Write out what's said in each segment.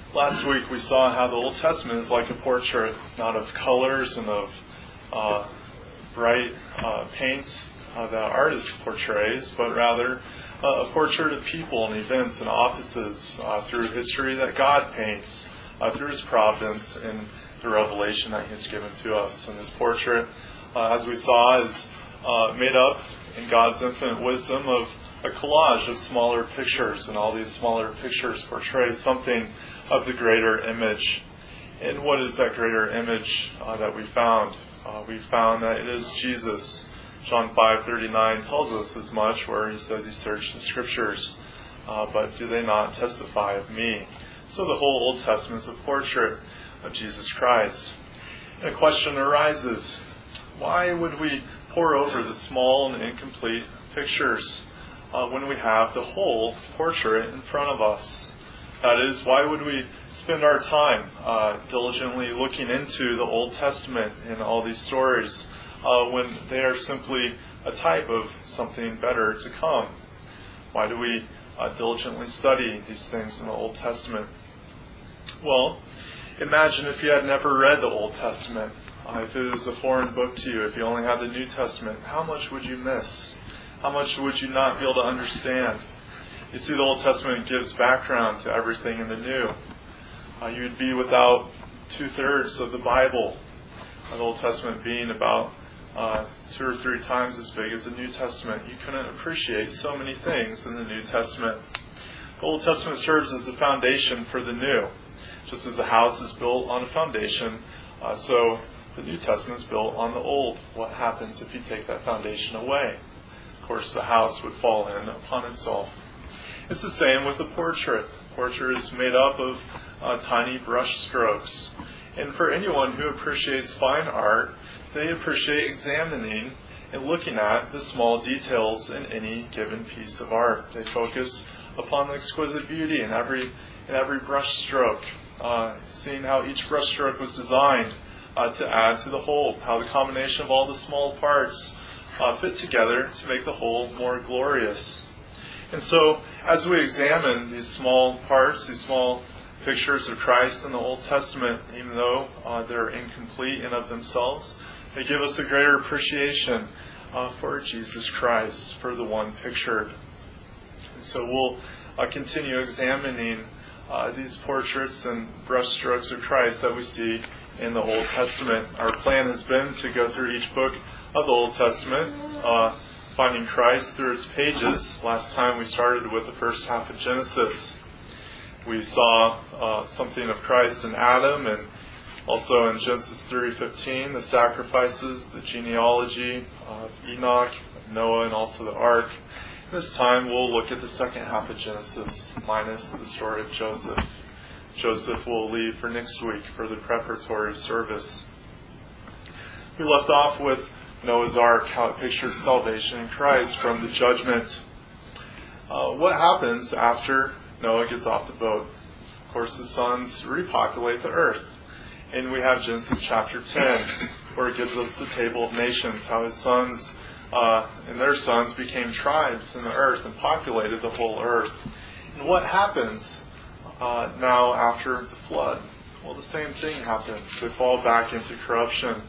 Last week we saw how the Old Testament is like a portrait, not of colors and of bright paints that artists portrays, but rather a portrait of people and events and offices through history that God paints through His providence and the revelation that He has given to us. And this portrait, as we saw, is made up in God's infinite wisdom of a collage of smaller pictures, and all these smaller pictures portray something of the greater image. And what is that greater image that we found? We found that it is Jesus. John 5:39 tells us as much, where He says He searched the Scriptures, but do they not testify of me? So the whole Old Testament is a portrait of Jesus Christ. And a question arises: why would we pore over the small and incomplete pictures when we have the whole portrait in front of us? That is, why would we spend our time diligently looking into the Old Testament and all these stories when they are simply a type of something better to come? Why do we diligently study these things in the Old Testament? Well, imagine if you had never read the Old Testament. If it was a foreign book to you, if you only had the New Testament, how much would you miss? How much would you not be able to understand? You see, the Old Testament gives background to everything in the New. You would be without 2/3 of the Bible. The Old Testament being about 2 or 3 times as big as the New Testament. You couldn't appreciate so many things in the New Testament. The Old Testament serves as a foundation for the New. Just as a house is built on a foundation, so the New Testament is built on the Old. What happens if you take that foundation away? Of course, the house would fall in upon itself. It's the same with the portrait. The portrait is made up of tiny brush strokes. And for anyone who appreciates fine art, they appreciate examining and looking at the small details in any given piece of art. They focus upon the exquisite beauty in every brush stroke, seeing how each brush stroke was designed to add to the whole, how the combination of all the small parts fit together to make the whole more glorious. And so, as we examine these small parts, these small pictures of Christ in the Old Testament, even though they're incomplete in of themselves, they give us a greater appreciation for Jesus Christ, for the one pictured. And so we'll continue examining these portraits and brushstrokes of Christ that we see in the Old Testament. Our plan has been to go through each book of the Old Testament, finding Christ through its pages. Last time we started with the first half of Genesis. We saw something of Christ in Adam, and also in Genesis 3:15, the sacrifices, the genealogy of Enoch, Noah, and also the ark. This time we'll look at the second half of Genesis, minus the story of Joseph. Joseph will leave for next week for the preparatory service. We left off with Noah's Ark, how it pictured salvation in Christ from the judgment. What happens after Noah gets off the boat? Of course, his sons repopulate the earth. And we have Genesis chapter 10, where it gives us the table of nations, how his sons and their sons became tribes in the earth and populated the whole earth. And what happens now after the flood? Well, the same thing happens. They fall back into corruption.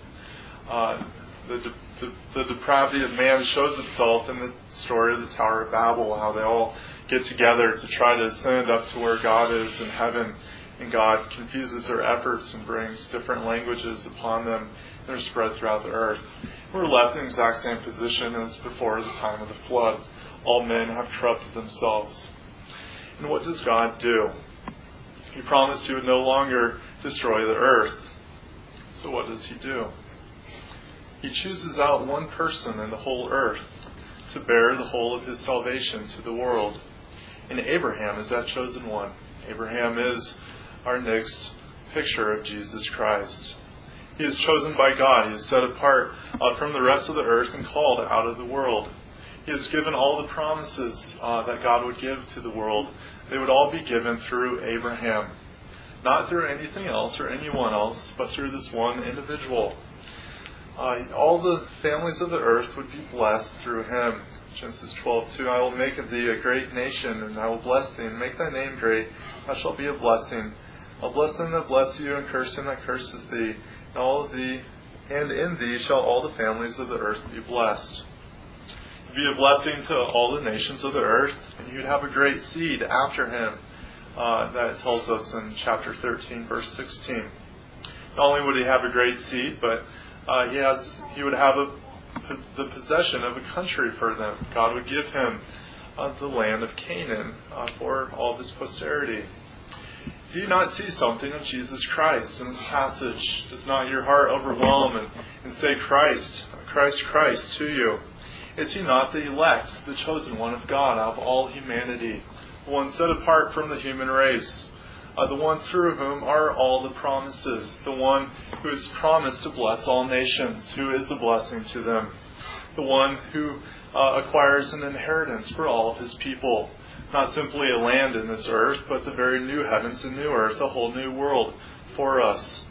The depravity of man shows itself in the story of the Tower of Babel, how they all get together to try to ascend up to where God is in heaven, and God confuses their efforts and brings different languages upon them, and they're spread throughout the earth. We're left in the exact same position as before the time of the flood. All men have corrupted themselves. And what does God do? He promised He would no longer destroy the earth. So what does He do? He chooses out one person in the whole earth to bear the whole of His salvation to the world. And Abraham is that chosen one. Abraham is our next picture of Jesus Christ. He is chosen by God. He is set apart from the rest of the earth and called out of the world. He has given all the promises that God would give to the world. They would all be given through Abraham. Not through anything else or anyone else, but through this one individual. All the families of the earth would be blessed through him. Genesis 12:2, I will make of thee a great nation, and I will bless thee, and make thy name great. Thou shalt be a blessing. I'll bless them that bless you, and curse him that curses thee. And in thee shall all the families of the earth be blessed. You'd be a blessing to all the nations of the earth, and you'd have a great seed after him. That tells us in chapter 13, verse 16. Not only would he have a great seed, but he would have the possession of a country for them. God would give him the land of Canaan for all of his posterity. Do you not see something of Jesus Christ in this passage? Does not your heart overwhelm and say, Christ, Christ, Christ to you? Is he not the elect, the chosen one of God out of all humanity, the one set apart from the human race, the one through whom are all the promises, the one who is promised to bless all nations, who is a blessing to them, the one who acquires an inheritance for all of his people, not simply a land in this earth, but the very new heavens and new earth, a whole new world for us.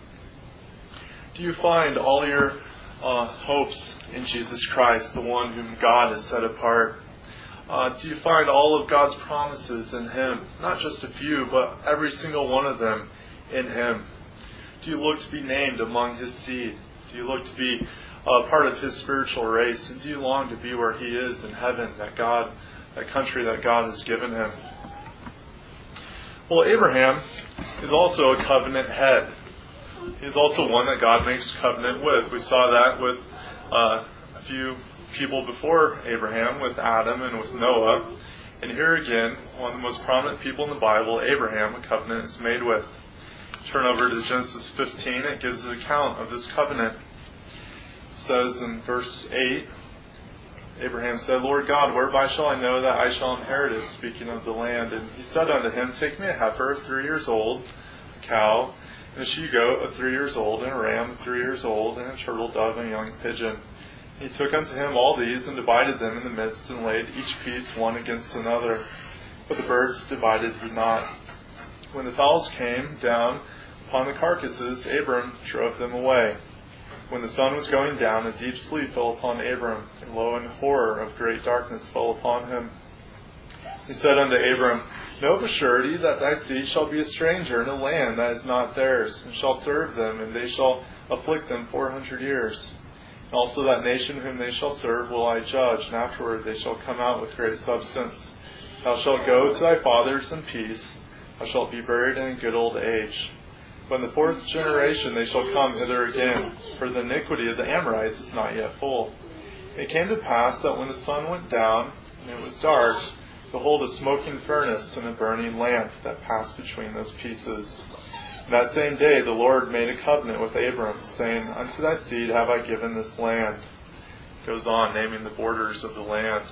Do you find all your hopes in Jesus Christ, the one whom God has set apart? Do you find all of God's promises in him? Not just a few, but every single one of them in him. Do you look to be named among his seed? Do you look to be part of his spiritual race? And do you long to be where he is in heaven, that country that God has given him? Well, Abraham is also a covenant head. He's also one that God makes covenant with. We saw that with a few people before Abraham, with Adam and with Noah. And here again, one of the most prominent people in the Bible, Abraham, a covenant is made with. Turn over to Genesis 15. It gives an account of this covenant. It says in verse 8, Abraham said, Lord God, whereby shall I know that I shall inherit it? Speaking of the land. And he said unto him, Take me a heifer 3 years old, a cow, and a she-goat of 3 years old, and a ram of 3 years old, and a turtle dove, and a young pigeon. And he took unto him all these, and divided them in the midst, and laid each piece one against another. But the birds divided he not. When the fowls came down upon the carcasses, Abram drove them away. When the sun was going down, a deep sleep fell upon Abram, and lo, and horror of great darkness fell upon him. He said unto Abram, Know of a surety that thy seed shall be a stranger in a land that is not theirs, and shall serve them, and they shall afflict them 400 years. And also that nation whom they shall serve will I judge, and afterward they shall come out with great substance. Thou shalt go to thy fathers in peace, thou shalt be buried in a good old age. But in the 4th generation they shall come hither again, for the iniquity of the Amorites is not yet full. It came to pass that when the sun went down, and it was dark, behold, a smoking furnace and a burning lamp that passed between those pieces. And that same day the Lord made a covenant with Abram, saying, Unto thy seed have I given this land. It goes on, naming the borders of the land.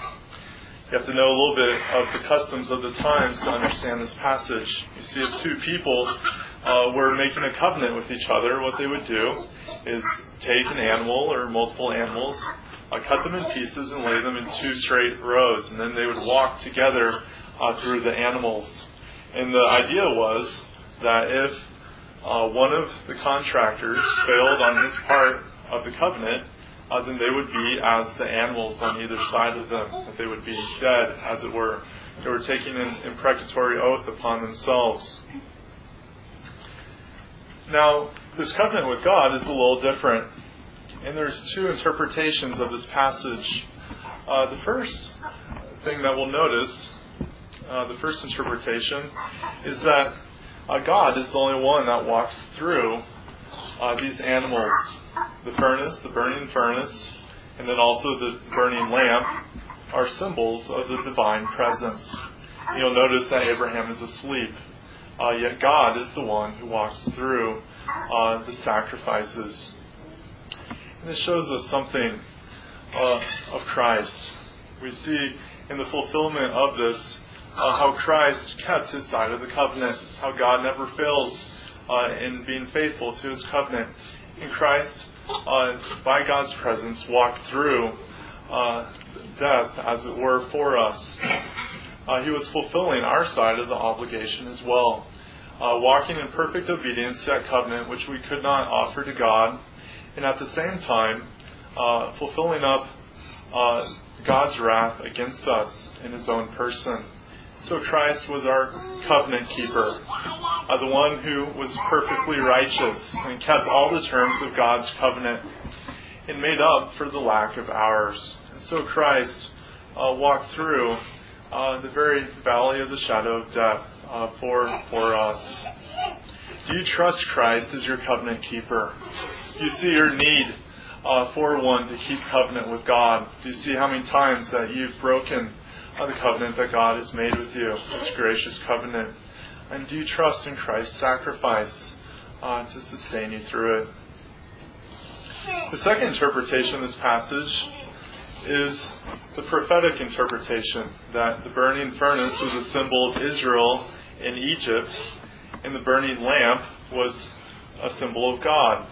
You have to know a little bit of the customs of the times to understand this passage. You see, if two people were making a covenant with each other, what they would do is take an animal or multiple animals, cut them in pieces and lay them in 2 straight rows, and then they would walk together through the animals. And the idea was that if one of the contractors failed on his part of the covenant, then they would be as the animals on either side of them, that they would be dead, as it were. They were taking an imprecatory oath upon themselves. Now, this covenant with God is a little different, and there's 2 interpretations of this passage. The first thing that we'll notice, the first interpretation, is that God is the only one that walks through these animals. The furnace, the burning furnace, and then also the burning lamp are symbols of the divine presence. You'll notice that Abraham is asleep, yet God is the one who walks through the sacrifices. And this shows us something of Christ. We see in the fulfillment of this how Christ kept his side of the covenant, how God never fails in being faithful to his covenant. And Christ, by God's presence, walked through death, as it were, for us. He was fulfilling our side of the obligation as well, walking in perfect obedience to that covenant which we could not offer to God, and at the same time fulfilling up God's wrath against us in his own person. So Christ was our covenant keeper. the one who was perfectly righteous and kept all the terms of God's covenant and made up for the lack of ours. And so Christ walked through the very valley of the shadow of death for us. Do you trust Christ as your covenant keeper? Do you see your need for one to keep covenant with God? Do you see how many times that you've broken the covenant that God has made with you, this gracious covenant? And do you trust in Christ's sacrifice to sustain you through it? The second interpretation of this passage is the prophetic interpretation, that the burning furnace was a symbol of Israel in Egypt, and the burning lamp was a symbol of God.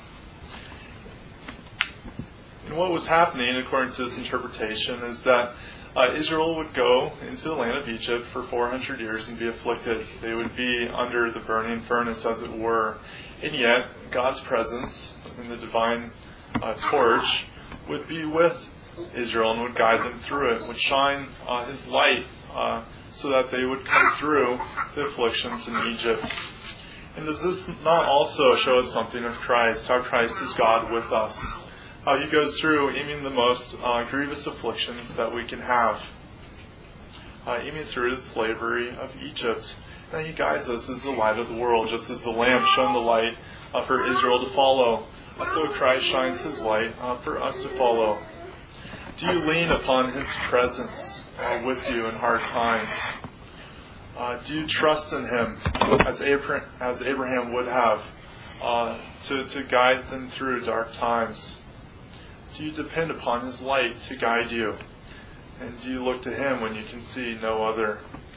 And what was happening, according to this interpretation, is that Israel would go into the land of Egypt for 400 years and be afflicted. They would be under the burning furnace, as it were. And yet, God's presence in the divine torch would be with Israel and would guide them through it, would shine His light so that they would come through the afflictions in Egypt. And does this not also show us something of Christ, how Christ is God with us? How He goes through even the most grievous afflictions that we can have, even through the slavery of Egypt. And He guides us as the light of the world, just as the lamp shone the light for Israel to follow. So Christ shines His light for us to follow. Do you lean upon His presence with you in hard times? Do you trust in Him as Abraham would have to guide them through dark times? Do you depend upon His light to guide you? And do you look to Him when you can see no other?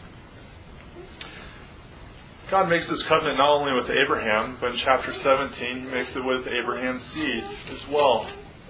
God makes this covenant not only with Abraham, but in chapter 17 He makes it with Abraham's seed as well.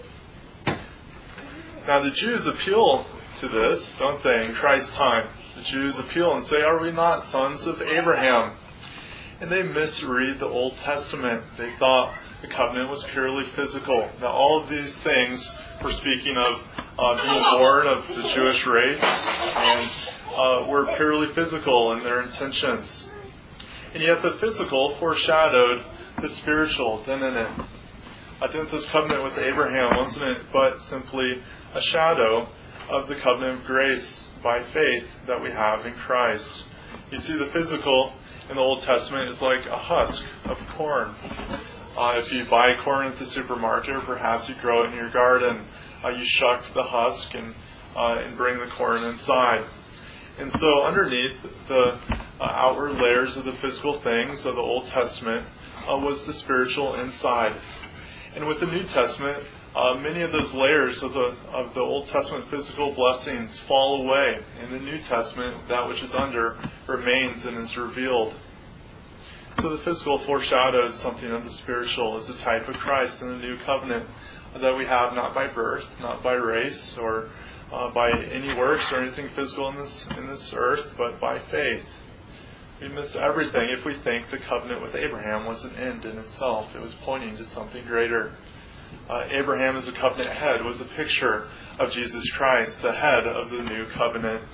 Now the Jews appeal to this, don't they, in Christ's time? The Jews appeal and say, "Are we not sons of Abraham?" And they misread the Old Testament. They thought the covenant was purely physical. Now all of these things were speaking of being born of the Jewish race and were purely physical in their intentions. And yet the physical foreshadowed the spiritual, didn't it? Didn't this covenant with Abraham, wasn't it but simply a shadow of the covenant of grace by faith that we have in Christ? You see, the physical in the Old Testament is like a husk of corn. If you buy corn at the supermarket, or perhaps you grow it in your garden, you shuck the husk and bring the corn inside. And so underneath the outward layers of the physical things of the Old Testament was the spiritual inside. And with the New Testament, many of those layers of the Old Testament physical blessings fall away. In the New Testament, that which is under remains and is revealed. So the physical foreshadowed something of the spiritual as a type of Christ in the new covenant that we have not by birth, not by race, or by any works or anything physical in this earth, but by faith. We miss everything if we think the covenant with Abraham was an end in itself. It was pointing to something greater. Abraham as a covenant head was a picture of Jesus Christ, the head of the new covenant.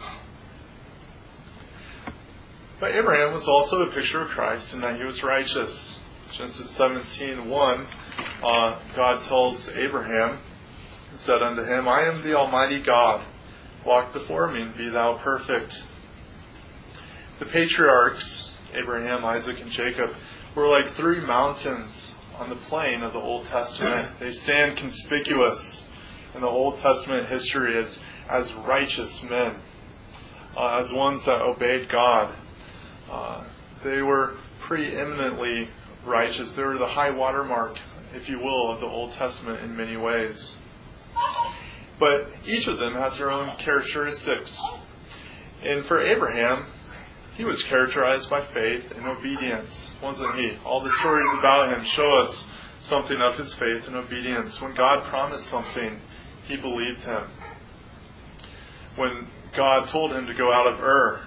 But Abraham was also a picture of Christ in that he was righteous. Genesis 17:1, God tells Abraham, and said unto him, "I am the Almighty God. Walk before me and be thou perfect." The patriarchs, Abraham, Isaac, and Jacob, were like three mountains on the plain of the Old Testament. They stand conspicuous in the Old Testament history as righteous men, as ones that obeyed God. They were preeminently righteous. They were the high watermark, if you will, of the Old Testament in many ways. But each of them has their own characteristics. And for Abraham, he was characterized by faith and obedience, wasn't he? All the stories about him show us something of his faith and obedience. When God promised something, he believed him. When God told him to go out of Ur,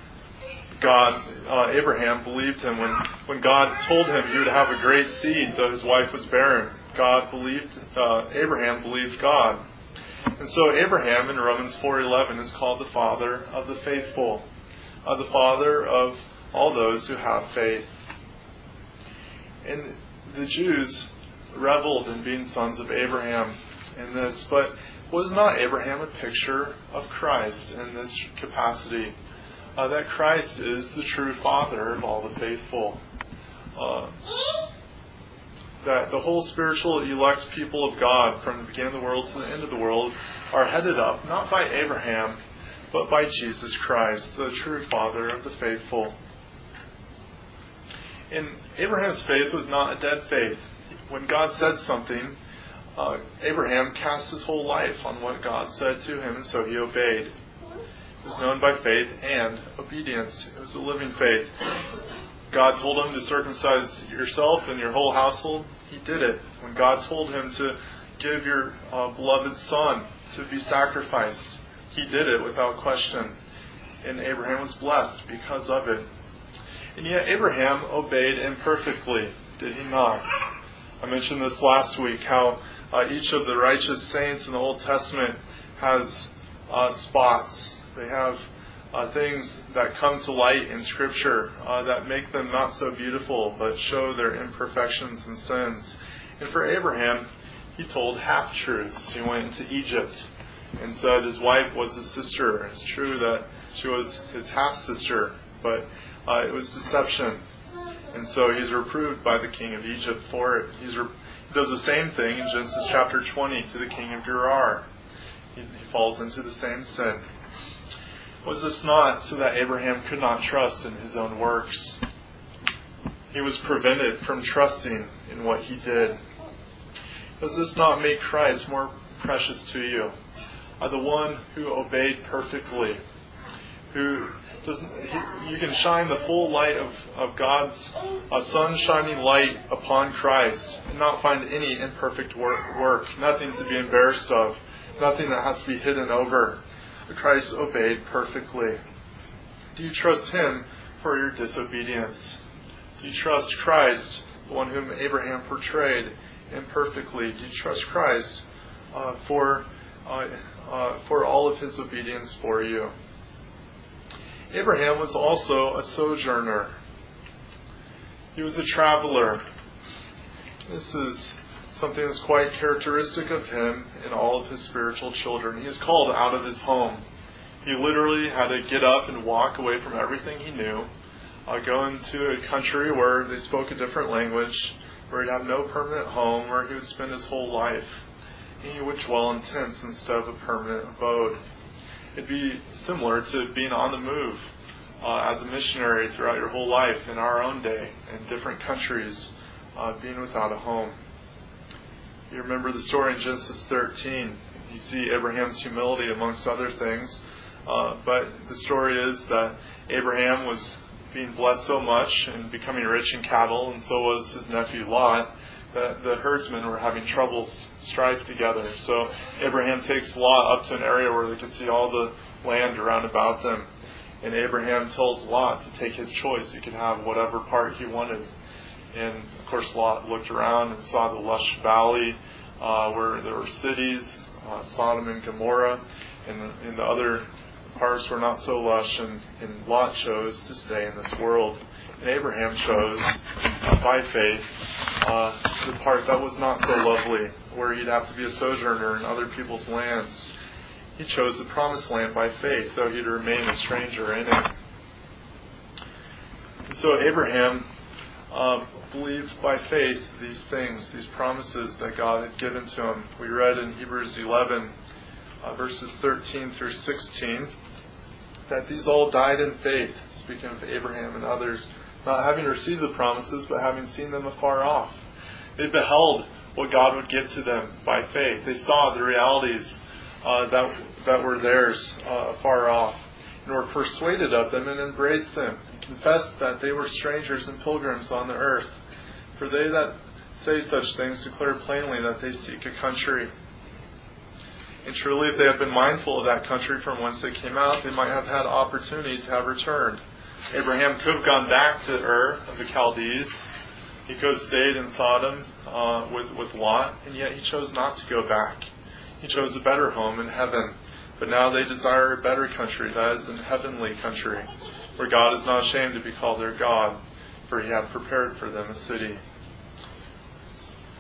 Abraham believed him. When God told him he would have a great seed, though his wife was barren, Abraham believed God. And so Abraham in Romans 4:11 is called the father of the faithful, the father of all those who have faith. And the Jews reveled in being sons of Abraham in this, but was not Abraham a picture of Christ in this capacity? That Christ is the true Father of all the faithful. That the whole spiritual elect people of God from the beginning of the world to the end of the world are headed up not by Abraham but by Jesus Christ, the true Father of the faithful. And Abraham's faith was not a dead faith. When God said something, Abraham cast his whole life on what God said to him, and so he obeyed. It was known by faith and obedience. It was a living faith. God told him to circumcise yourself and your whole household. He did it. When God told him to give your beloved son to be sacrificed, he did it without question. And Abraham was blessed because of it. And yet Abraham obeyed imperfectly, did he not? I mentioned this last week, how each of the righteous saints in the Old Testament has spots. They have things that come to light in Scripture that make them not so beautiful, but show their imperfections and sins. And for Abraham, he told half-truths. He went into Egypt and said his wife was his sister. It's true that she was his half-sister, but it was deception. And so he's reproved by the king of Egypt for it. He does the same thing in Genesis chapter 20 to the king of Gerar. He falls into the same sin. Was this not so that Abraham could not trust in his own works? He was prevented from trusting in what he did. Does this not make Christ more precious to you? The one who obeyed perfectly, you can shine the full light of God's sun shining light upon Christ and not find any imperfect work, nothing to be embarrassed of, nothing that has to be hidden over. Christ obeyed perfectly. Do you trust Him for your disobedience? Do you trust Christ, the one whom Abraham portrayed imperfectly? Do you trust Christ for all of His obedience for you? Abraham was also a sojourner. He was a traveler. This is something that's quite characteristic of him and all of his spiritual children. He is called out of his home. He literally had to get up and walk away from everything he knew, go into a country where they spoke a different language, where he'd have no permanent home, where he would spend his whole life. And he would dwell in tents instead of a permanent abode. It'd be similar to being on the move as a missionary throughout your whole life in our own day, in different countries, being without a home. You remember the story in Genesis 13. You see Abraham's humility amongst other things. But the story is that Abraham was being blessed so much and becoming rich in cattle, and so was his nephew Lot, that the herdsmen were having troubles, strife together. So Abraham takes Lot up to an area where they could see all the land around about them. And Abraham tells Lot to take his choice. He could have whatever part he wanted. And, of course, Lot looked around and saw the lush valley where there were cities, Sodom and Gomorrah, and the other parts were not so lush, and Lot chose to stay in this world. And Abraham chose, by faith, the part that was not so lovely, where he'd have to be a sojourner in other people's lands. He chose the promised land by faith, though he'd remain a stranger in it. And so Abraham believed by faith these things, these promises that God had given to him. We read in Hebrews 11, verses 13 through 16, that these all died in faith, speaking of Abraham and others, not having received the promises, but having seen them afar off. They beheld what God would give to them by faith. They saw the realities that were theirs afar off, and were persuaded of them and embraced them, and confessed that they were strangers and pilgrims on the earth. For they that say such things declare plainly that they seek a country. And truly, if they had been mindful of that country from whence they came out, they might have had opportunity to have returned. Abraham could have gone back to Ur of the Chaldees. He could have stayed in Sodom with Lot, and yet he chose not to go back. He chose a better home in heaven. But now they desire a better country, that is, a heavenly country, where God is not ashamed to be called their God, for He hath prepared for them a city.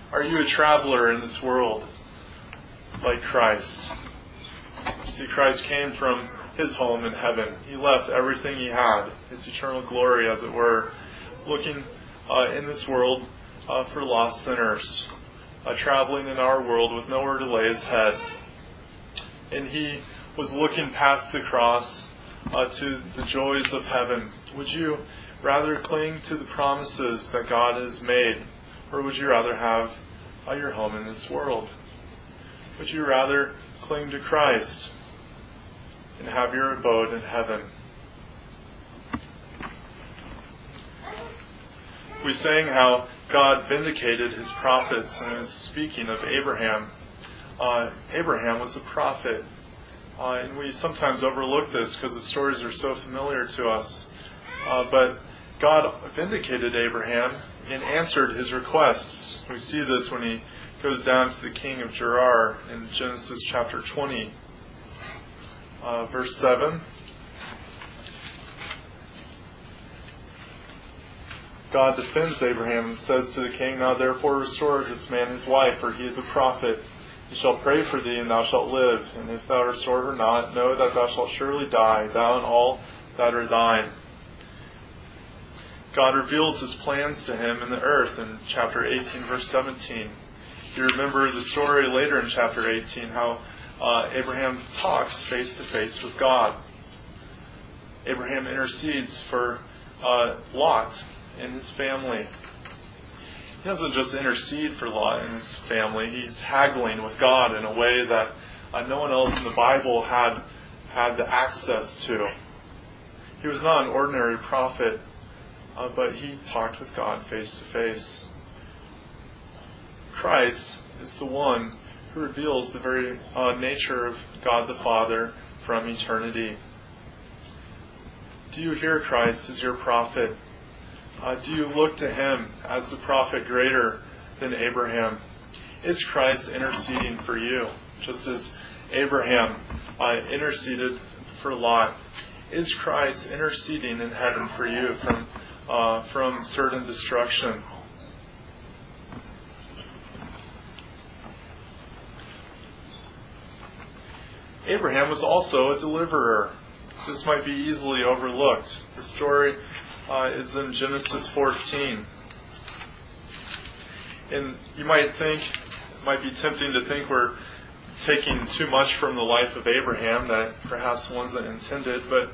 Are you a traveler in this world like Christ? See, Christ came from his home in heaven. He left everything he had, his eternal glory, as it were, looking in this world for lost sinners, traveling in our world with nowhere to lay his head. And he was looking past the cross to the joys of heaven. Would you rather cling to the promises that God has made, or would you rather have your home in this world? Would you rather cling to Christ and have your abode in heaven? We sang how God vindicated his prophets, and is speaking of Abraham. Abraham was a prophet, and we sometimes overlook this because the stories are so familiar to us. But God vindicated Abraham and answered his requests. We see this when he goes down to the king of Gerar in Genesis chapter 20, verse 7. God defends Abraham and says to the king, "Now therefore restore this man his wife, for he is a prophet. He shall pray for thee, and thou shalt live. And if thou restore her not, know that thou shalt surely die, thou and all that are thine." God reveals his plans to him in the earth in chapter 18, verse 17. You remember the story later in chapter 18, how Abraham talks face to face with God. Abraham intercedes for Lot and his family. He doesn't just intercede for Lot and his family. He's haggling with God in a way that no one else in the Bible had the access to. He was not an ordinary prophet, but he talked with God face to face. Christ is the one who reveals the very nature of God the Father from eternity. Do you hear Christ as your prophet? Do you look to him as the prophet greater than Abraham? Is Christ interceding for you, just as Abraham interceded for Lot? Is Christ interceding in heaven for you from certain destruction? Abraham was also a deliverer. This might be easily overlooked. The story is in Genesis 14. And you might think, it might be tempting to think we're taking too much from the life of Abraham that perhaps wasn't intended, but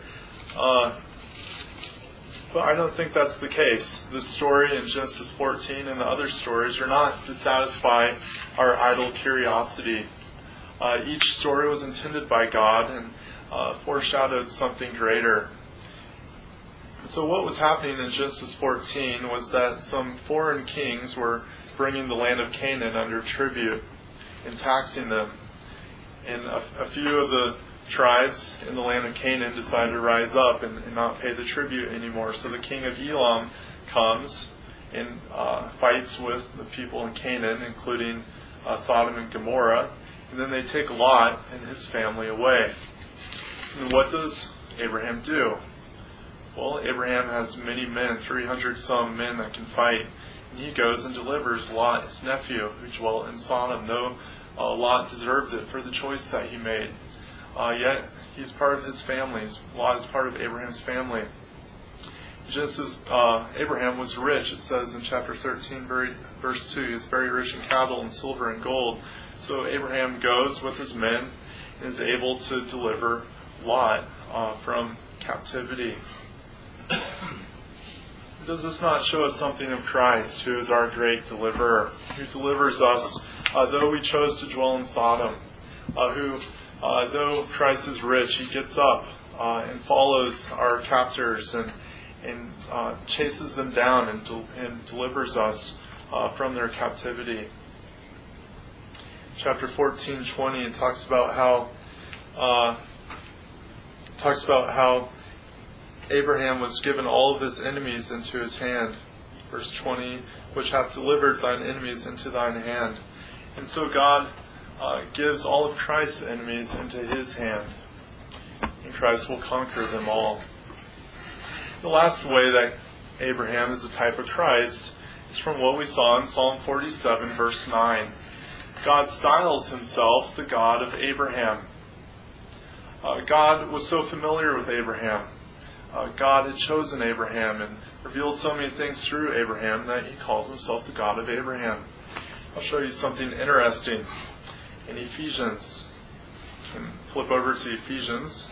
I don't think that's the case. This story in Genesis 14 and the other stories are not to satisfy our idle curiosity. Each story was intended by God and foreshadowed something greater. So what was happening in Genesis 14 was that some foreign kings were bringing the land of Canaan under tribute and taxing them. And a few of the tribes in the land of Canaan decided to rise up and not pay the tribute anymore. So the king of Elam comes and fights with the people in Canaan, including Sodom and Gomorrah. And then they take Lot and his family away. And what does Abraham do? Well, Abraham has many men, 300 some men that can fight. And he goes and delivers Lot, his nephew, who dwelt in Sodom. Though Lot deserved it for the choice that he made. Yet he's part of his family. Lot is part of Abraham's family. Genesis, Abraham was rich. It says in chapter 13, verse 2, he was very rich in cattle and silver and gold. So Abraham goes with his men and is able to deliver Lot from captivity. Does this not show us something of Christ, who is our great deliverer, who delivers us, though we chose to dwell in Sodom, who, though Christ is rich, he gets up and follows our captors and chases them down and delivers us from their captivity. Chapter 14:20, it talks about how Abraham was given all of his enemies into his hand. Verse 20, which hath delivered thine enemies into thine hand. And so God gives all of Christ's enemies into his hand. And Christ will conquer them all. The last way that Abraham is a type of Christ It's from what we saw in Psalm 47, verse 9. God styles himself the God of Abraham. God was so familiar with Abraham. God had chosen Abraham and revealed so many things through Abraham that he calls himself the God of Abraham. I'll show you something interesting in Ephesians. You can flip over to Ephesians.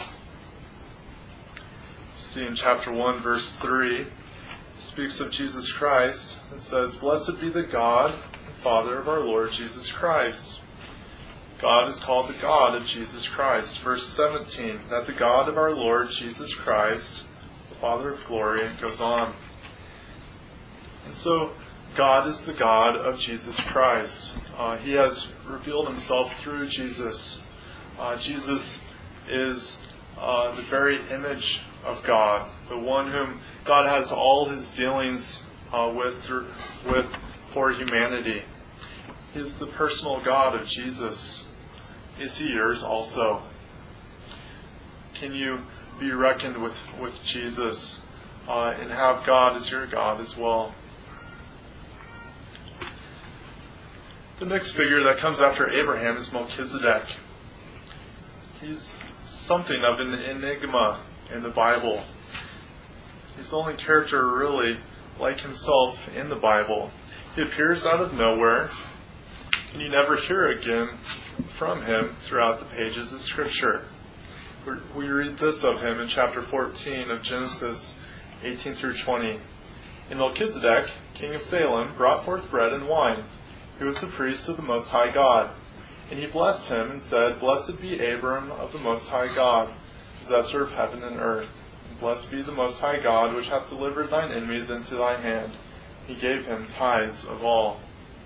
See in chapter 1, verse 3, it speaks of Jesus Christ. It says, "Blessed be the God and Father of our Lord Jesus Christ." God is called the God of Jesus Christ. Verse 17, that the God of our Lord Jesus Christ, the Father of glory, and goes on. And so, God is the God of Jesus Christ. He has revealed himself through Jesus. Jesus is the very image of God, the one whom God has all his dealings with for humanity. He is the personal God of Jesus. Is he yours also? Can you be reckoned with Jesus and have God as your God as well? The next figure that comes after Abraham is Melchizedek. He's something of an enigma in the Bible. He's the only character really like himself in the Bible. He appears out of nowhere, and you never hear again from him throughout the pages of Scripture. We read this of him in chapter 14 of Genesis 18 through 20. And Melchizedek, king of Salem, brought forth bread and wine. He was the priest of the Most High God. And he blessed him and said, Blessed be Abram of the Most High God, possessor of heaven and earth. And blessed be the Most High God, which hath delivered thine enemies into thy hand. He gave him tithes of all.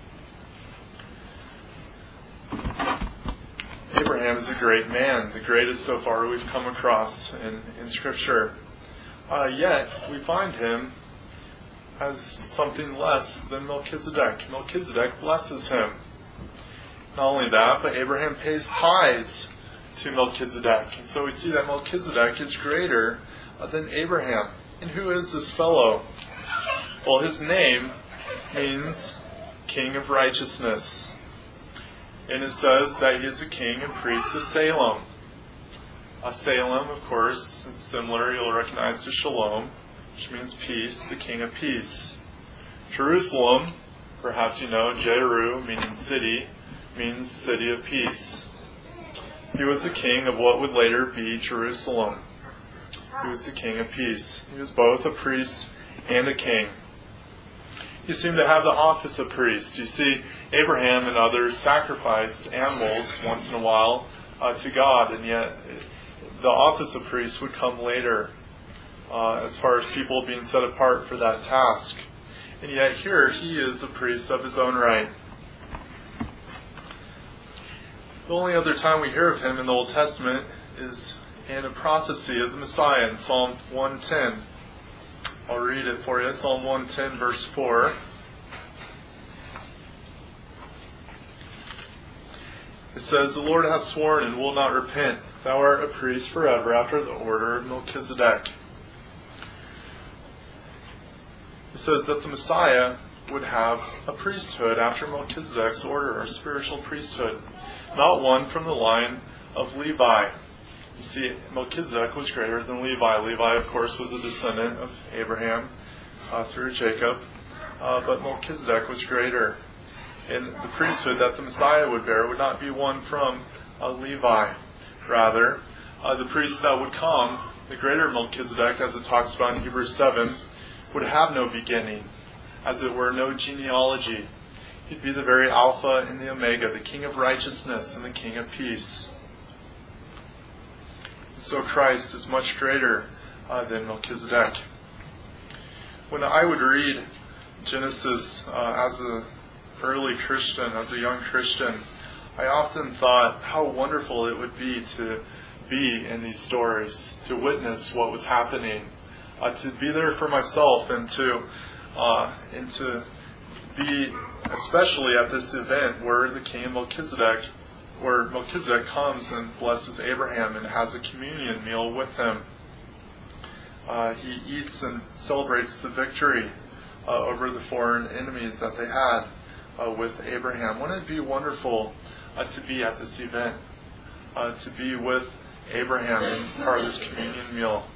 Abraham is a great man, the greatest so far we've come across in Scripture. Yet, we find him as something less than Melchizedek. Melchizedek blesses him. Not only that, but Abraham pays tithes to Melchizedek. And so we see that Melchizedek is greater than Abraham. And who is this fellow? Well, his name means King of Righteousness. And it says that he is a king and priest of Salem. Salem, of course, is similar, you'll recognize, to Shalom, which means peace, the king of peace. Jerusalem, perhaps you know, Jeru, meaning city, means city of peace. He was the king of what would later be Jerusalem. He was the king of peace. He was both a priest and a king. He seemed to have the office of priest. You see, Abraham and others sacrificed animals once in a while to God, and yet the office of priest would come later as far as people being set apart for that task. And yet here he is a priest of his own right. The only other time we hear of him in the Old Testament is in a prophecy of the Messiah in Psalm 110. I'll read it for you. Psalm 110, verse 4. It says, The Lord hath sworn and will not repent. Thou art a priest forever after the order of Melchizedek. It says that the Messiah would have a priesthood after Melchizedek's order, a spiritual priesthood, not one from the line of Levi. You see, Melchizedek was greater than Levi. Levi, of course, was a descendant of Abraham through Jacob, but Melchizedek was greater. And the priesthood that the Messiah would bear would not be one from Levi. Rather, the priest that would come, the greater Melchizedek, as it talks about in Hebrews 7, would have no beginning, as it were, no genealogy. He'd be the very Alpha and the Omega, the King of righteousness and the King of peace. So Christ is much greater than Melchizedek. When I would read Genesis as an early Christian, as a young Christian, I often thought how wonderful it would be to be in these stories, to witness what was happening, to be there for myself, and to be especially at this event where the King of Melchizedek, where Melchizedek comes and blesses Abraham and has a communion meal with him. He eats and celebrates the victory over the foreign enemies that they had with Abraham. Wouldn't it be wonderful to be at this event, to be with Abraham in part of this communion meal?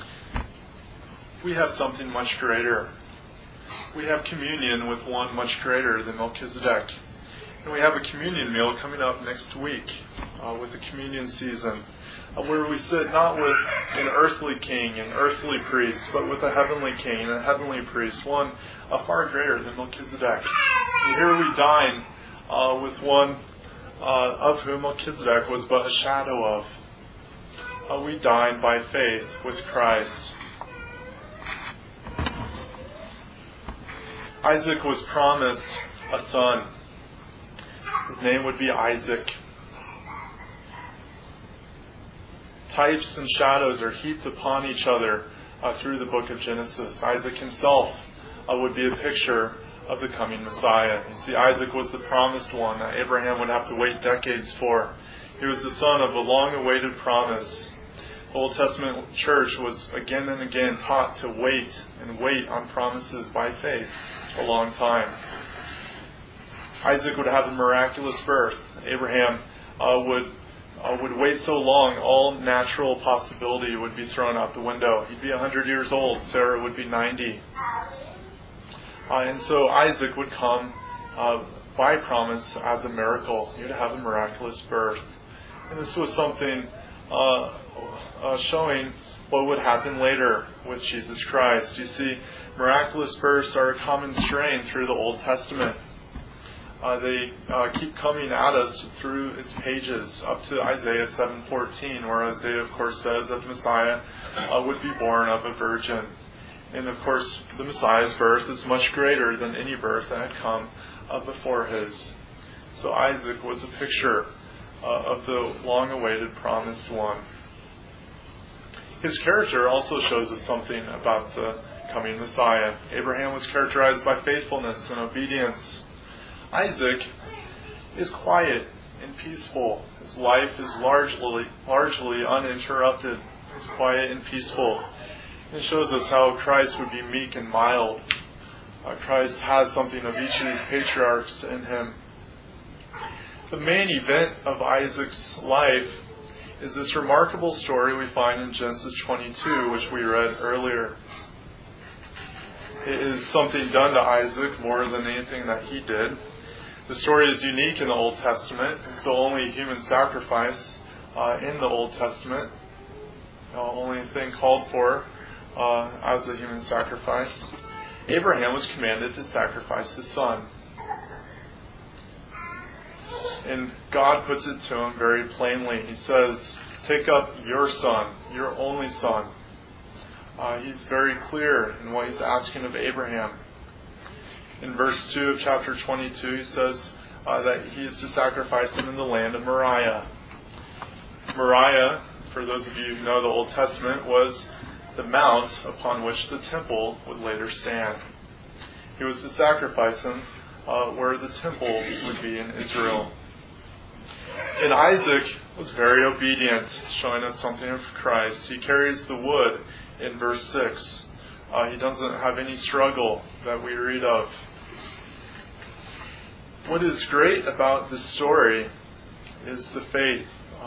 We have something much greater. We have communion with one much greater than Melchizedek. And we have a communion meal coming up next week with the communion season, where we sit not with an earthly king and earthly priest, but with a heavenly king and a heavenly priest, one far greater than Melchizedek. And here we dine with one of whom Melchizedek was but a shadow of. We dine by faith with Christ. Isaac was promised a son. His name would be Isaac. Types and shadows are heaped upon each other through the book of Genesis. Isaac himself would be a picture of the coming Messiah. You see, Isaac was the promised one that Abraham would have to wait decades for. He was the son of a long-awaited promise. The Old Testament church was again and again taught to wait and wait on promises by faith a long time. Isaac would have a miraculous birth. Abraham would wait so long, all natural possibility would be thrown out the window. He'd be 100 years old. Sarah would be 90. And so Isaac would come by promise as a miracle. He would have a miraculous birth. And this was something showing what would happen later with Jesus Christ. You see, miraculous births are a common strain through the Old Testament. They keep coming at us through its pages up to Isaiah 7:14, where Isaiah, of course, says that the Messiah would be born of a virgin. And, of course, the Messiah's birth is much greater than any birth that had come before his. So Isaac was a picture of the long-awaited promised one. His character also shows us something about the coming Messiah. Abraham was characterized by faithfulness and obedience. Isaac is quiet and peaceful. His life is largely uninterrupted. He's quiet and peaceful. It shows us how Christ would be meek and mild. Christ has something of each of these patriarchs in him. The main event of Isaac's life is this remarkable story we find in Genesis 22, which we read earlier. It is something done to Isaac more than anything that he did. The story is unique in the Old Testament. It's the only human sacrifice in the Old Testament. The only thing called for as a human sacrifice. Abraham was commanded to sacrifice his son. And God puts it to him very plainly. He says, take up your son, your only son. He's very clear in what he's asking of Abraham. In verse 2 of chapter 22, he says that he is to sacrifice him in the land of Moriah. Moriah, for those of you who know the Old Testament, was the mount upon which the temple would later stand. He was to sacrifice him where the temple would be in Israel. And Isaac was very obedient, showing us something of Christ. He carries the wood in verse 6. He doesn't have any struggle that we read of. What is great about this story is the faith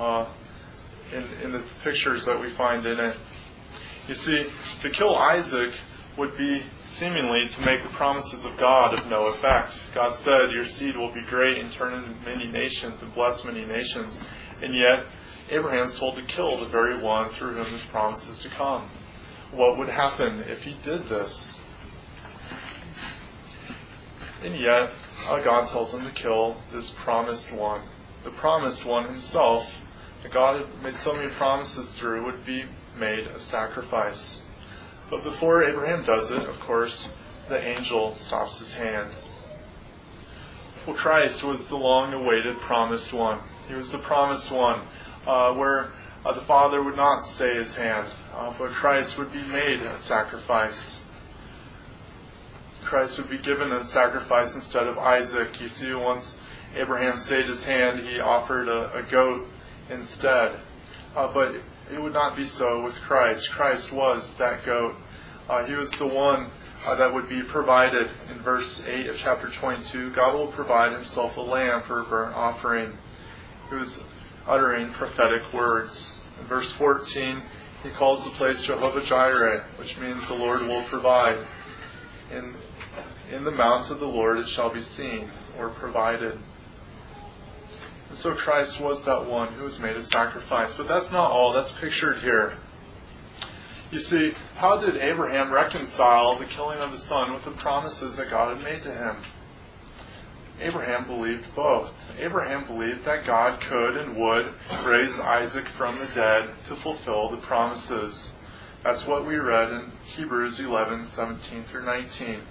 in the pictures that we find in it. You see, to kill Isaac would be seemingly to make the promises of God of no effect. God said, your seed will be great and turn into many nations and bless many nations. And yet, Abraham's told to kill the very one through whom his promise is to come. What would happen if he did this? And yet, God tells him to kill this promised one. The promised one himself, that God had made so many promises through, would be made a sacrifice. But before Abraham does it, of course, the angel stops his hand. Well, Christ was the long-awaited promised one. He was the promised one where the Father would not stay his hand, but Christ would be made a sacrifice. Christ would be given a sacrifice instead of Isaac. You see, once Abraham stayed his hand, he offered a goat instead. But it would not be so with Christ. Christ was that goat. He was the one that would be provided. In verse 8 of chapter 22, God will provide himself a lamb for a burnt offering. He was uttering prophetic words. In verse 14, he calls the place Jehovah Jireh, which means the Lord will provide. In the mount of the Lord it shall be seen, or provided. And so Christ was that one who was made a sacrifice. But that's not all. That's pictured here. You see, how did Abraham reconcile the killing of his son with the promises that God had made to him? Abraham believed both. Abraham believed that God could and would raise Isaac from the dead to fulfill the promises. That's what we read in Hebrews 11:17 through 19.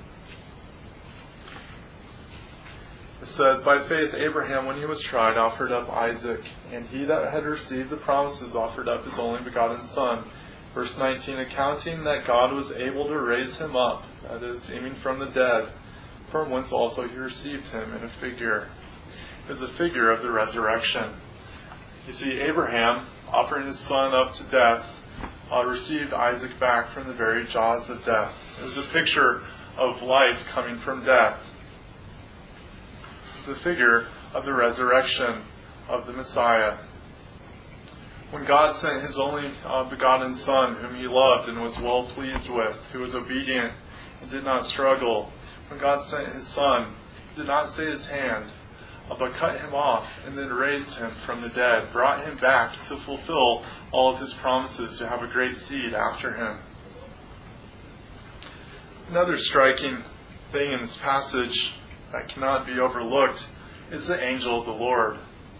It says, "By faith Abraham, when he was tried, offered up Isaac, and he that had received the promises offered up his only begotten son." Verse 19, "Accounting that God was able to raise him up," that is, aiming from the dead, "from whence also he received him in a figure." It is a figure of the resurrection. You see, Abraham, offering his son up to death, received Isaac back from the very jaws of death. It was a picture of life coming from death. It's a figure of the resurrection of the Messiah. When God sent his only begotten Son, whom he loved and was well pleased with, who was obedient and did not struggle, when God sent his Son, he did not stay his hand, but cut him off and then raised him from the dead, brought him back to fulfill all of his promises, to have a great seed after him. Another striking thing in this passage that cannot be overlooked is the angel of the Lord.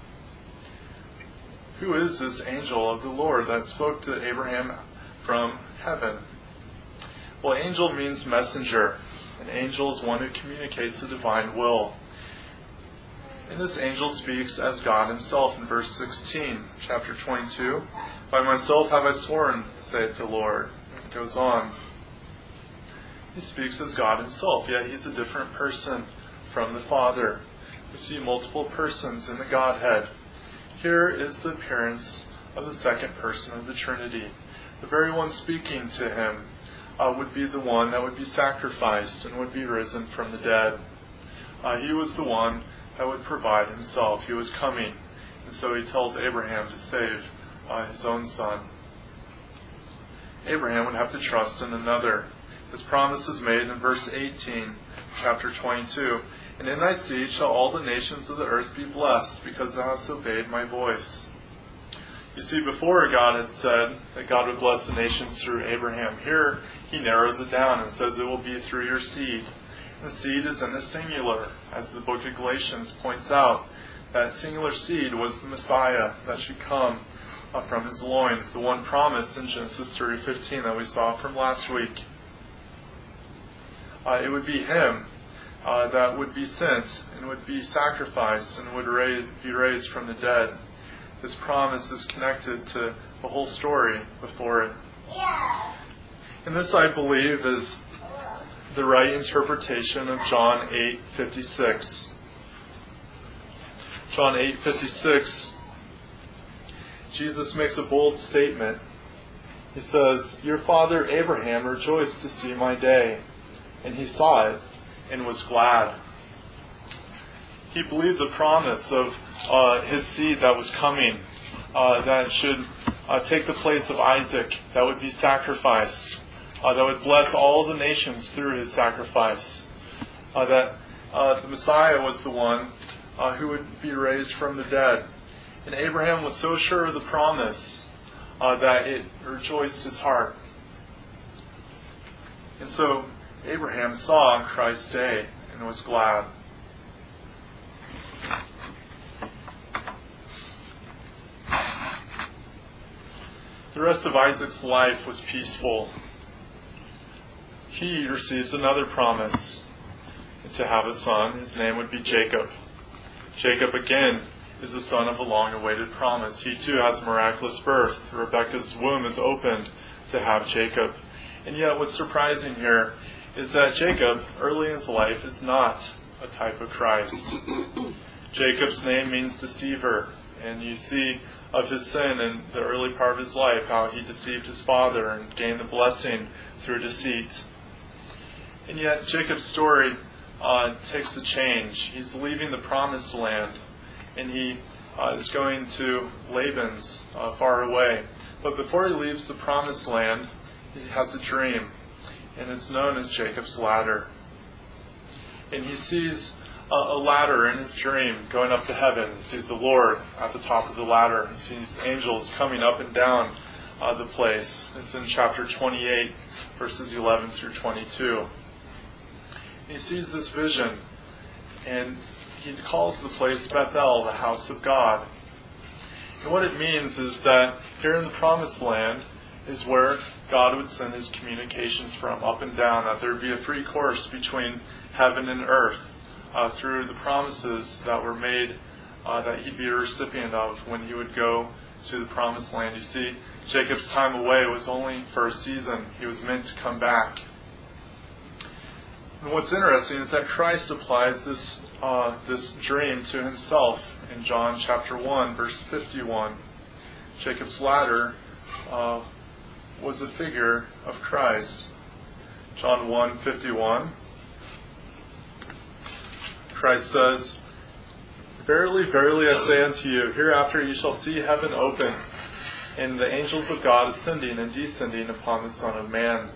Who is this angel of the Lord that spoke to Abraham from heaven? Well, angel means messenger. An angel is one who communicates the divine will. And this angel speaks as God himself in verse 16, chapter 22. "By myself have I sworn, saith the Lord." It goes on. He speaks as God himself, yet he's a different person from the Father. We see multiple persons in the Godhead. Here is the appearance of the second person of the Trinity. The very one speaking to him would be the one that would be sacrificed and would be risen from the dead. He was the one that would provide himself. He was coming. And so he tells Abraham to save his own son. Abraham would have to trust in another. His promise is made in verse 18, chapter 22. "And in thy seed shall all the nations of the earth be blessed, because thou hast obeyed my voice." You see, before God had said that God would bless the nations through Abraham. Here he narrows it down and says it will be through your seed. The seed is in the singular, as the book of Galatians points out. That singular seed was the Messiah that should come from his loins, the one promised in Genesis 3:15 that we saw from last week. It would be him that would be sent and would be sacrificed and would be raised from the dead. This promise is connected to the whole story before it. And this, I believe, is the right interpretation of John 8:56. John 8:56, Jesus makes a bold statement. He says, "Your father Abraham rejoiced to see my day, and he saw it and was glad." He believed the promise of his seed that was coming, that should take the place of Isaac, that would be sacrificed, that would bless all the nations through his sacrifice, that the Messiah was the one who would be raised from the dead. And Abraham was so sure of the promise that it rejoiced his heart. And so Abraham saw Christ's day and was glad. The rest of Isaac's life was peaceful. He receives another promise to have a son. His name would be Jacob. Jacob, again, is the son of a long-awaited promise. He too has a miraculous birth. Rebekah's womb is opened to have Jacob. And yet what's surprising here is that Jacob, early in his life, is not a type of Christ. Jacob's name means deceiver. And you see of his sin in the early part of his life, how he deceived his father and gained the blessing through deceit. And yet Jacob's story takes a change. He's leaving the promised land, and he is going to Laban's far away. But before he leaves the promised land, he has a dream, and it's known as Jacob's ladder. And he sees a ladder in his dream going up to heaven. He sees the Lord at the top of the ladder. He sees angels coming up and down the place. It's in chapter 28, verses 11 through 22. He sees this vision, and he calls the place Bethel, the house of God. And what it means is that here in the promised land is where God would send his communications from, up and down, that there would be a free course between heaven and earth through the promises that were made that he'd be a recipient of when he would go to the promised land. You see, Jacob's time away was only for a season. He was meant to come back. And what's interesting is that Christ applies this dream to himself in John chapter 1, verse 51. Jacob's ladder was a figure of Christ. John 1:51. Christ says, "Verily, verily, I say unto you, hereafter ye shall see heaven open, and the angels of God ascending and descending upon the Son of Man."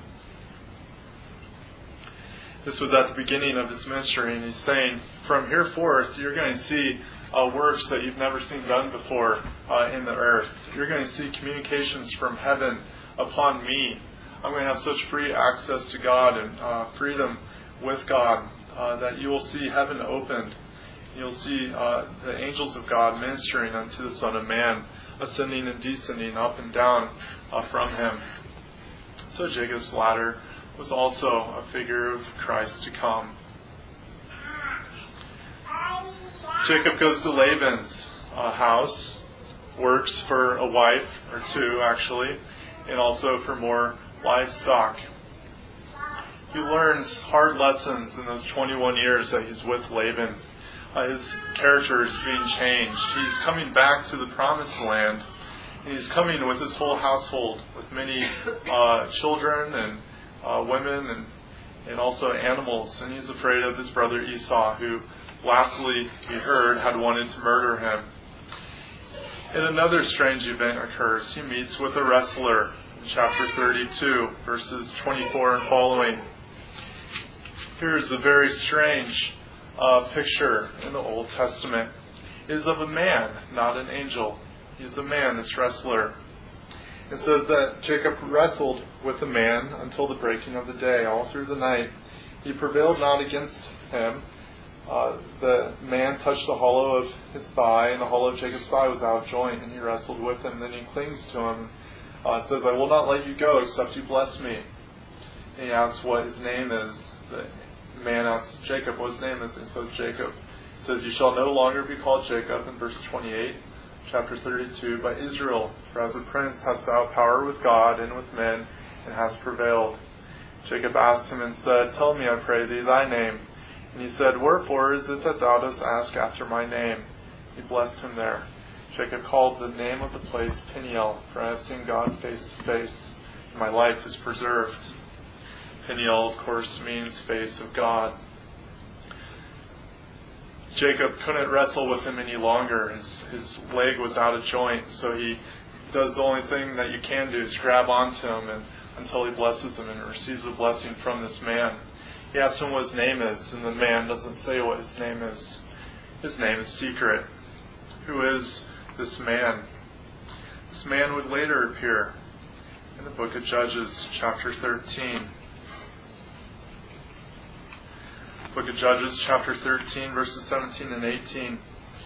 This was at the beginning of his ministry, and he's saying, from here forth, you're going to see works that you've never seen done before in the earth. You're going to see communications from heaven upon me. I'm going to have such free access to God and freedom with God that you will see heaven opened. You'll see the angels of God ministering unto the Son of Man, ascending and descending up and down from him. So Jacob's ladder was also a figure of Christ to come. Jacob goes to Laban's house, works for a wife, or two actually, and also for more livestock. He learns hard lessons in those 21 years that he's with Laban. His character is being changed. He's coming back to the promised land, and he's coming with his whole household, with many children and women and also animals. And he's afraid of his brother Esau, who lastly, he heard, had wanted to murder him. And another strange event occurs. He meets with a wrestler in chapter 32, verses 24 and following. Here's a very strange picture in the Old Testament. It is of a man, not an angel. He's a man, this wrestler. It says that Jacob wrestled with the man until the breaking of the day, all through the night. He prevailed not against him. The man touched the hollow of his thigh, and the hollow of Jacob's thigh was out of joint, and he wrestled with him. Then he clings to him. It says, "I will not let you go except you bless me." And he asks what his name is. The man asks Jacob what his name is, and he says Jacob. He says, "You shall no longer be called Jacob," in verse 28, chapter 32, "but Israel, for as a prince hast thou power with God and with men, and hast prevailed." Jacob asked him and said, "Tell me, I pray thee, thy name." And he said, "Wherefore is it that thou dost ask after my name?" He blessed him there. Jacob called the name of the place Peniel, for I have seen God face to face, and my life is preserved. Peniel, of course, means face of God. Jacob couldn't wrestle with him any longer. His leg was out of joint, so he does the only thing that you can do is grab onto him until he blesses him and receives a blessing from this man. He asks him what his name is, and the man doesn't say what his name is. His name is secret. Who is this man? This man would later appear in the book of Judges, chapter 13. Book of Judges, chapter 13, verses 17 and 18.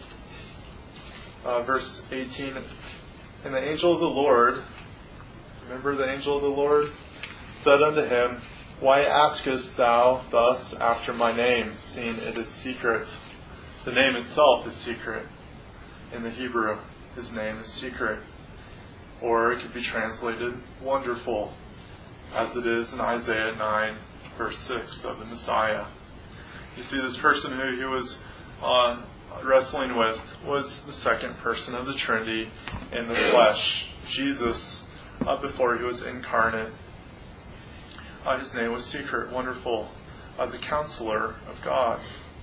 Verse 18, "And the angel of the Lord," remember the angel of the Lord, "said unto him, Why askest thou thus after my name, seeing it is secret?" The name itself is secret. In the Hebrew, his name is secret. Or it could be translated wonderful, as it is in Isaiah 9, verse 6 of the Messiah. You see, this person who he was wrestling with was the second person of the Trinity in the flesh, Jesus, before he was incarnate. His name was secret, wonderful. the counselor of God.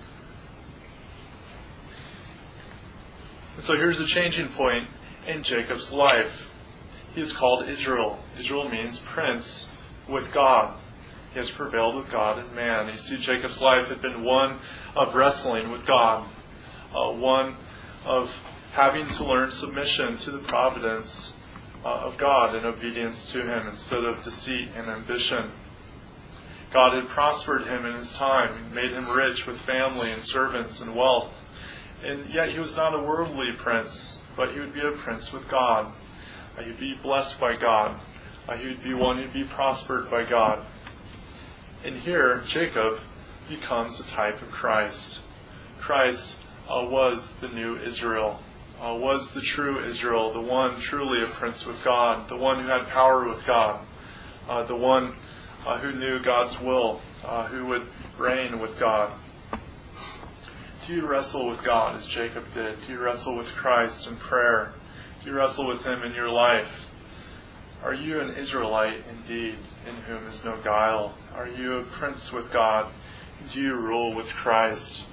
And so here's a changing point in Jacob's life. He is called Israel. Israel means prince with God. He has prevailed with God and man. You see, Jacob's life had been one of wrestling with God, one of having to learn submission to the providence of God and obedience to Him instead of deceit and ambition. God had prospered him in his time, made him rich with family and servants and wealth. And yet he was not a worldly prince, but he would be a prince with God. He would be blessed by God. He would be one who would be prospered by God. And here, Jacob becomes a type of Christ. Christ was the new Israel, was the true Israel, the one truly a prince with God, the one who had power with God, the one who knew God's will, who would reign with God. Do you wrestle with God as Jacob did? Do you wrestle with Christ in prayer? Do you wrestle with Him in your life? Are you an Israelite indeed, in whom is no guile? Are you a prince with God? Do you rule with Christ?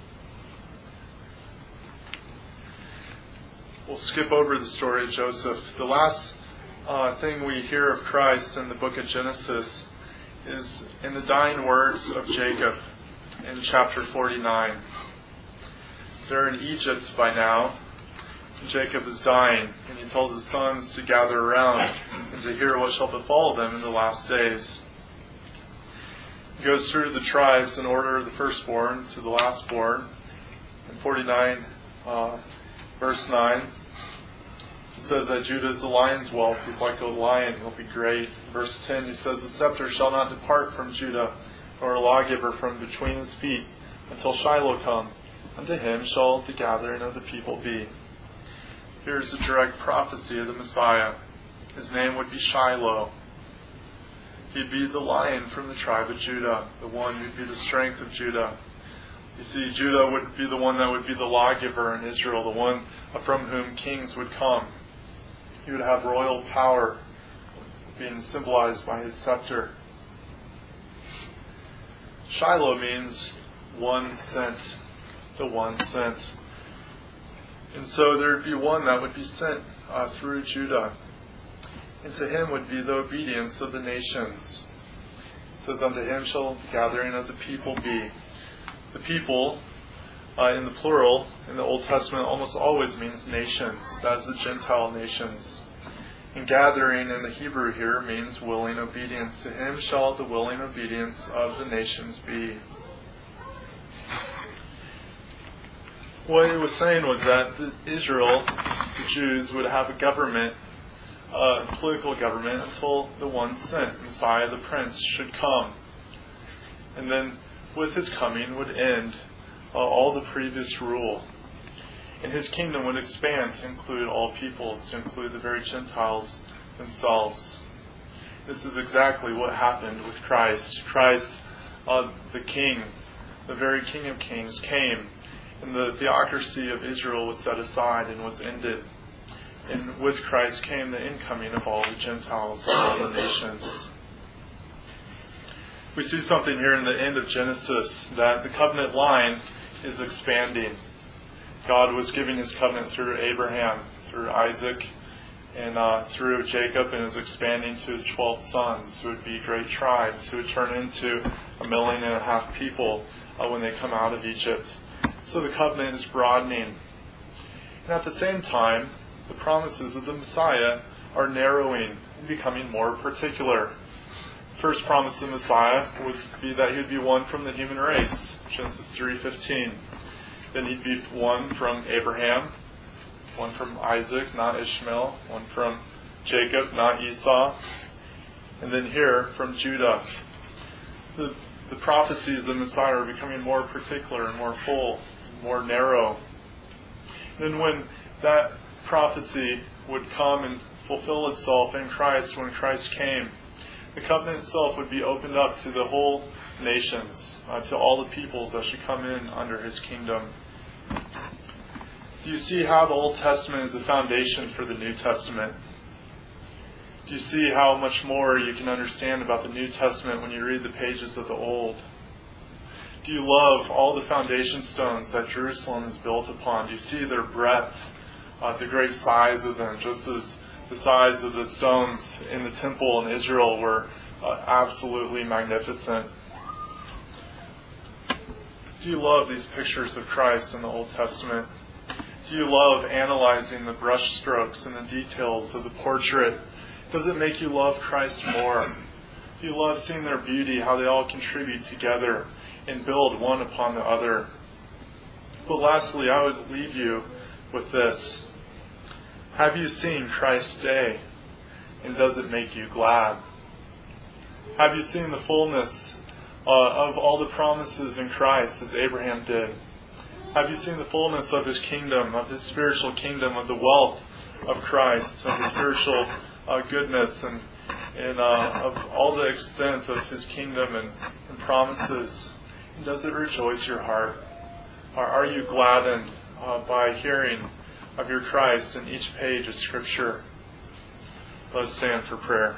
We'll skip over the story of Joseph. The last thing we hear of Christ in the book of Genesis is in the dying words of Jacob in chapter 49. They're in Egypt by now. Jacob is dying, and he tells his sons to gather around and to hear what shall befall them in the last days. He goes through the tribes in order of the firstborn to the lastborn. In 49, verse 9, he says that Judah is a lion's whelp. He's like a lion. He'll be great. Verse 10, he says, the scepter shall not depart from Judah, nor a lawgiver from between his feet, until Shiloh come. Unto him shall the gathering of the people be. Here's a direct prophecy of the Messiah. His name would be Shiloh. He'd be the lion from the tribe of Judah, the one who'd be the strength of Judah. You see, Judah would be the one that would be the lawgiver in Israel, the one from whom kings would come. He would have royal power, being symbolized by his scepter. Shiloh means one sent, the one sent. And so there would be one that would be sent through Judah. And to him would be the obedience of the nations. It says, unto him shall the gathering of the people be. The people, in the plural, in the Old Testament, almost always means nations. That is the Gentile nations. And gathering in the Hebrew here means willing obedience. To him shall the willing obedience of the nations be. What he was saying was that Israel, the Jews, would have a government, a political government, until the one sent, Messiah the Prince, should come. And then with his coming would end all the previous rule. And his kingdom would expand to include all peoples, to include the very Gentiles themselves. This is exactly what happened with Christ. Christ, the King, the very King of Kings, came. And the theocracy of Israel was set aside and was ended. And with Christ came the incoming of all the Gentiles and all the nations. We see something here in the end of Genesis, that the covenant line is expanding. God was giving his covenant through Abraham, through Isaac, and through Jacob, and is expanding to his 12 sons, who would be great tribes, who would turn into 1.5 million people when they come out of Egypt. So the covenant is broadening. And at the same time, the promises of the Messiah are narrowing and becoming more particular. The first promise of the Messiah would be that he would be one from the human race, Genesis 3:15. Then he'd be one from Abraham, one from Isaac, not Ishmael, one from Jacob, not Esau, and then here from Judah. The prophecies of the Messiah are becoming more particular and more full, more narrow. Then when that prophecy would come and fulfill itself in Christ, when Christ came, the covenant itself would be opened up to the whole nations, to all the peoples that should come in under his kingdom. Do you see how the Old Testament is a foundation for the New Testament? Do you see how much more you can understand about the New Testament when you read the pages of the Old? Do you love all the foundation stones that Jerusalem is built upon? Do you see their breadth, the great size of them, just as the size of the stones in the temple in Israel were absolutely magnificent? Do you love these pictures of Christ in the Old Testament? Do you love analyzing the brush strokes and the details of the portrait? Does it make you love Christ more? Do you love seeing their beauty, how they all contribute together and build one upon the other? But lastly, I would leave you with this. Have you seen Christ's day, and does it make you glad? Have you seen the fullness of all the promises in Christ as Abraham did? Have you seen the fullness of His kingdom, of His spiritual kingdom, of the wealth of Christ, of the spiritual goodness and of all the extent of His kingdom and promises? And does it rejoice your heart? Are you gladdened by hearing of your Christ in each page of Scripture? Let us stand for prayer.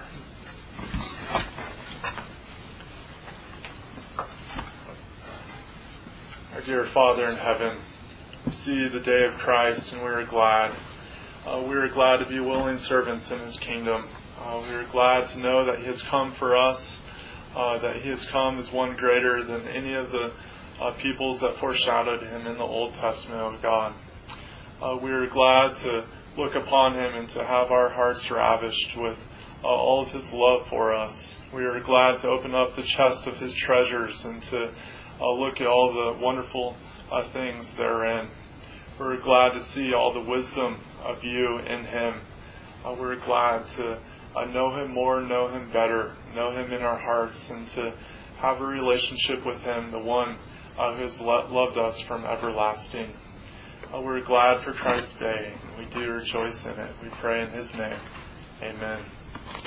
Our dear Father in heaven, we see the day of Christ and we are glad. We are glad to be willing servants in His kingdom. We are glad to know that He has come for us, that He has come as one greater than any of the peoples that foreshadowed Him in the Old Testament of God. We are glad to look upon Him and to have our hearts ravished with all of His love for us. We are glad to open up the chest of His treasures and to look at all the wonderful things therein. We're glad to see all the wisdom of You in Him. We're glad to know Him more, know Him better, know Him in our hearts, and to have a relationship with Him, the one who has loved us from everlasting. We're glad for Christ's day. We do rejoice in it. We pray in His name. Amen.